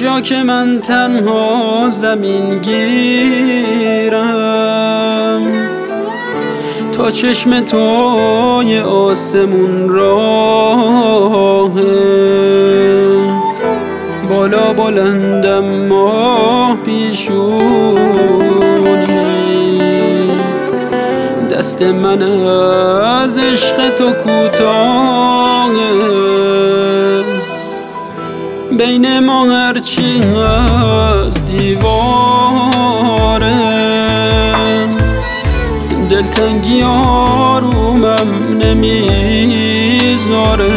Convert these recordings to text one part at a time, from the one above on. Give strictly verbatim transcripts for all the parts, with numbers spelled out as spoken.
جا که من تنها زمین گیرم، تا چشم توی آسمون راهه. بالا بلندم ماه پیشونی، دست من از عشق تو کوتاهه. بین ما هرچی هست دیواره، دلتنگی آرومم نمیذاره.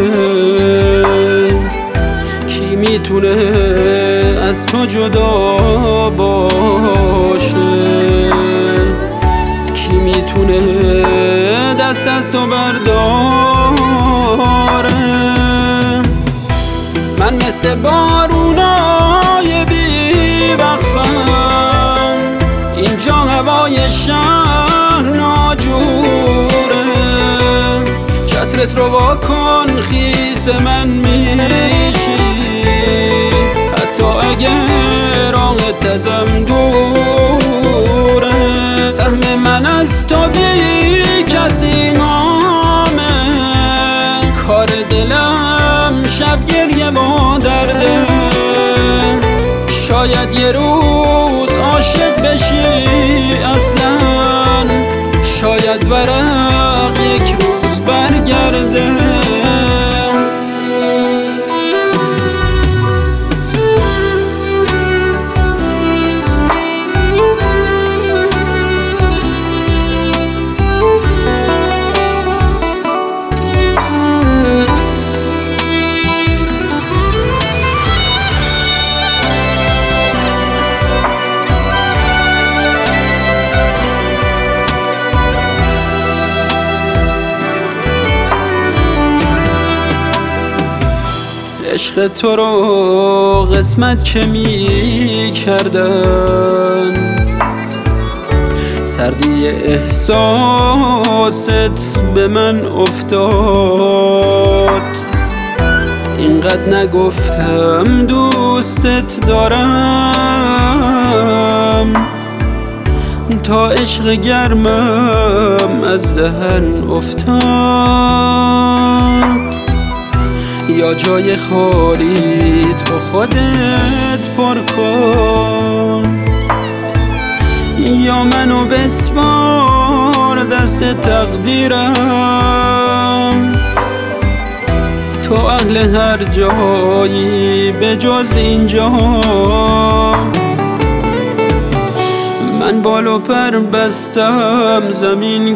کی میتونه از تو جدا باشه؟ کی میتونه دست از تو برداره؟ من مثل بارونای بی وقفم، اینجا هوای شهر ناجوره. چترت رو واکن خیس من میشی، حتی اگر راهت ازم دوره. سهم من از تو بی کسی نامه، کار دلم شب گریه با درده. شاید یه روز عاشق بشی اصلا، شاید ورق یک روز برگرده. عشق تو رو قسمت که می کردن، سردی احساست به من افتاد. اینقدر نگفتم دوستت دارم، تا عشق گرمم از دهن افتاد. یا جای خالی تو خودت پر کن، یا منو بسپار دست تقدیرم. تو اهل هر جایی به جز اینجا، من بال و پر بستم زمین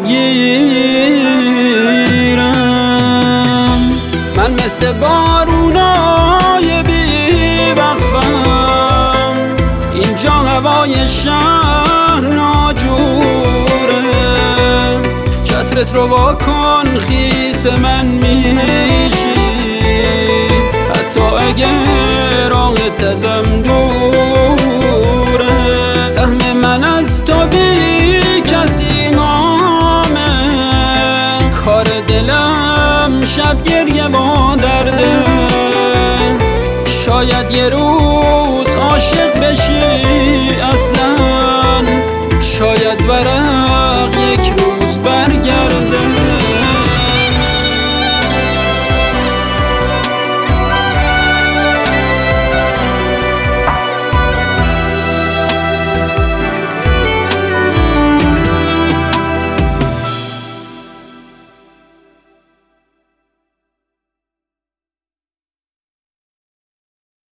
گیرم. من مثل بارونای بی وقفم، اینجا هوای شهر ناجوره. چترت رو واکن خیس من میشی، حتی اگر راهت ازم دوره. سهم من از تو بی کسی نامه، کار دلم شب گریه با درده. شاید یه روز عاشق بشی اصلا، شاید ورق